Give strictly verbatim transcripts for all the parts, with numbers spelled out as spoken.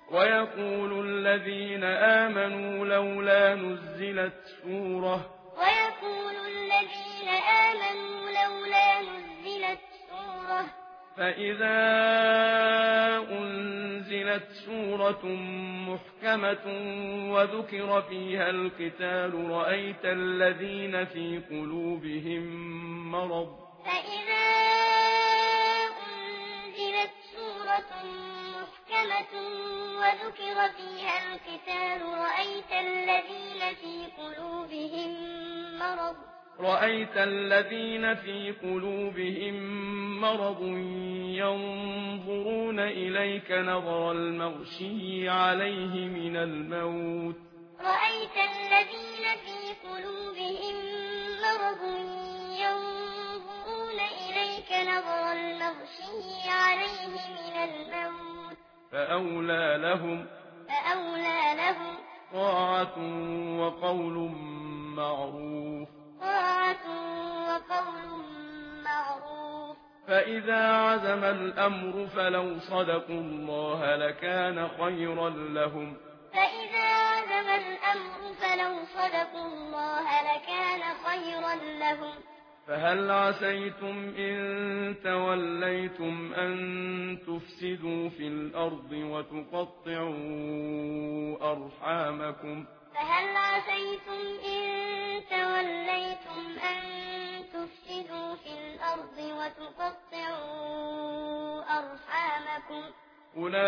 ويقول الذين آمنوا لولا نزلت سورة ويقول الذين آمنوا لولا نزلت سورة فإذا أنزلت سورة محكمة وذكر فيها القتال رأيت الذين في قلوبهم مرض فإذا أنزلت سورة محكمة وذكر فيها القتال رأيت الذين في قلوبهم مرض رأيت الذين في قلوبهم مرض ينظرون إليك نظر المغشي عليه من الموت رأيت الذين في قلوبهم مرض ينظرون إليك نظر المغشي عليه من الموت فأولى لهم فأولى لهم طاعة وقول معروف طاعة وقول معروف فإذا عزم الأمر فلو صدقوا الله لكان خيرا لهم فإذا عزم الأمر فلو صدقوا الله لكان خيرا لهم فهل عسيتم إن توليتم أن تفسدوا في الأرض وتقطعوا أرحامكم فهل عسيتم إن توليتم أن تفسدوا في الأرض وتقطعوا أرحامكم أولئك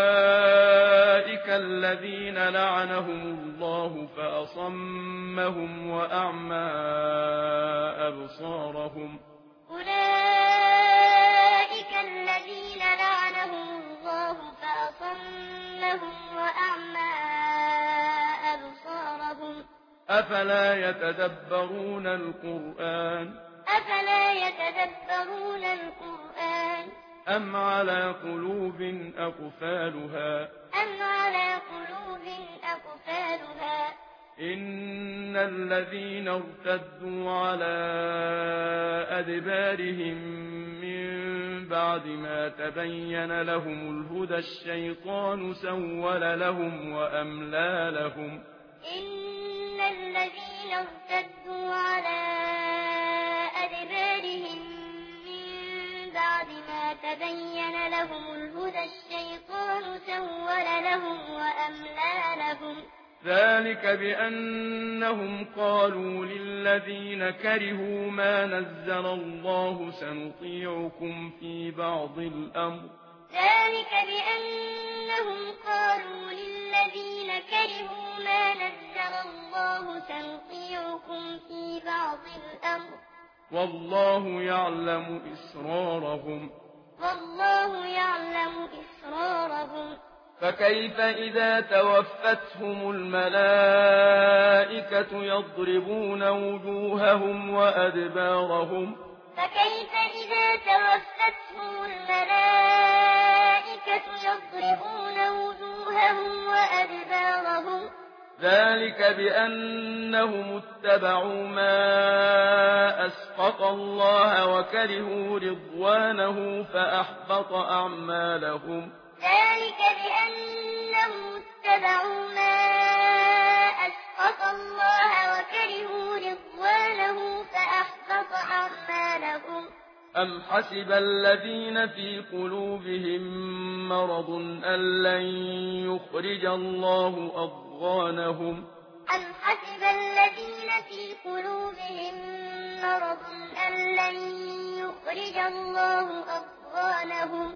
الذين لعنهم الله فأصمهم وأعمى أبصارهم أولئك الذين لعنهم الله فأصمهم وأعمى أبصارهم أفلا يتدبرون القرآن أفلا يتدبرون القرآن أم على قلوب أقفالها أم على قلوب أقفالها إن الذين ارتدوا على أدبارهم من بعد ما تبين لهم الهدى الشيطان سول لهم وأملى لهم إن الذين ارتدوا على أدبارهم من بعد ما تبين لهم الهدى الشيطان سول لهم وأملى لهم ذلك بأنهم قالوا للذين كرهوا ما نزل الله سنطيعكم في بعض الأمر ذلك بأنهم قالوا للذين كرهوا ما نزل الله سنطيعكم في بعض الأمر والله يعلم إسرارهم والله يعلم إسرارهم فكيف إذا توفتهم الملائكة يضربون وجوههم وأدبارهم فكيف إذا توفتهم الملائكة يضربون وجوههم وأدبارهم ذلك بأنهم اتبعوا ما أسخط الله وكرهوا رضوانه فأحبط أعمالهم ذلك بأنهم اتبعوا ما أسخط الله وكرهوا رضوانه فأحبط أعمالهم أم حسب الذين في قلوبهم مرض أن لن يخرج الله أضغانهم أم حسب الذين في قلوبهم مرض أن لن يخرج الله أضغانهم